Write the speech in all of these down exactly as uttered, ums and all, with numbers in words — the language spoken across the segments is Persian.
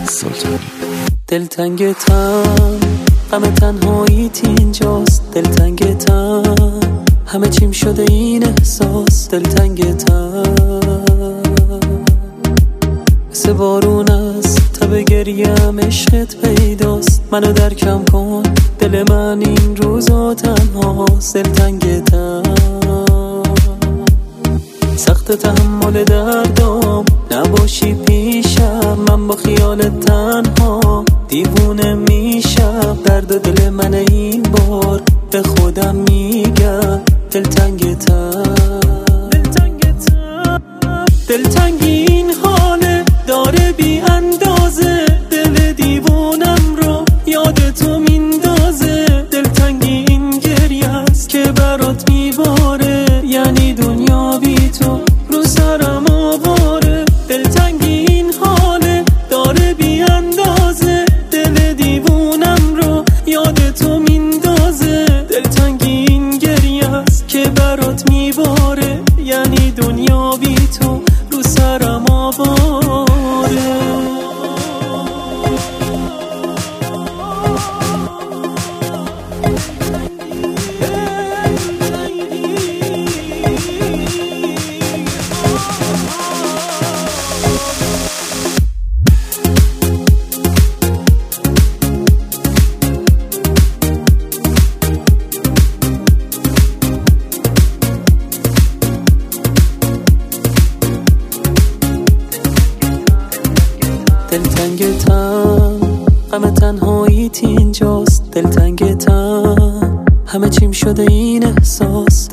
سلطانی. دلتنگتم، غم تنهاییت اینجاست. دلتنگتم، همه چیم شده این احساس. دلتنگتم، مثل بارون از تب گریم عشقت پیداست. منو درکم کن، دل من این روزا تنهاست. دلتنگتم، سخت تحمل دردم، نباشی پیشم من با خیالت تنها دیوونه میشم. درد دل من این بار به خودم میگم. دلتنگتم، دلتنگتم، دلتنگی این حاله داره بی اندازه. دل دیوونم رو یاد تو میندازه. دلتنگی این گریه است که برات میباره، یعنی دنیا بی تو رو سرم آواره. دلتنگی این حاله داره بی اندازه. دل دیوونم رو یاد تو میندازه. دلتنگی این گریه است که برات میباره، یعنی دنیا بی تو رو سرم آواره. دلتنگتم، غم تنهاییت اینجاست. دلتنگتم، همه چیم شده این احساس.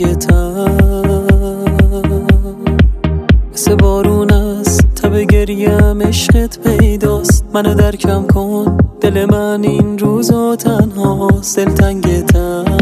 دلتنگتم، مثل بارون از تب گریم عشقت پیداست. منو درکم کن، دل من این روزا تنهاست. دلتنگتم،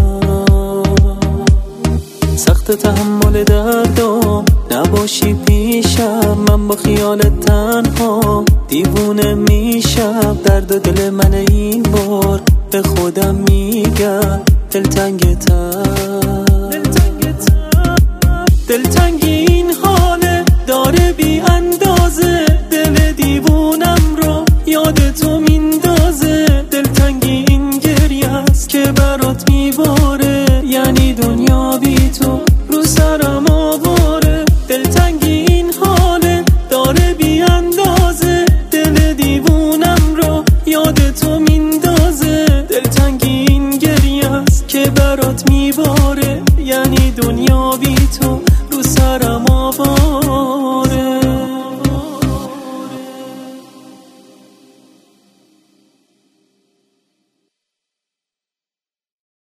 سخت تحمل دردم، نباشی پیشم من با خیالت تنها دیوونه میشم. درد دل من این بار به خودم میگم. دلتنگتم، دلتنگتم، دلتنگی این حاله داره بی اندازه. دل دیوونم رو یاد تو میندازه. دلتنگی این گریه است که برات میباره، یعنی دنیا بی تو رو سرم آواره. دلتنگی این حاله داره بی اندازه. دل دیوونم رو یاد تو میندازه. دلتنگی این گریه است که برات میباره.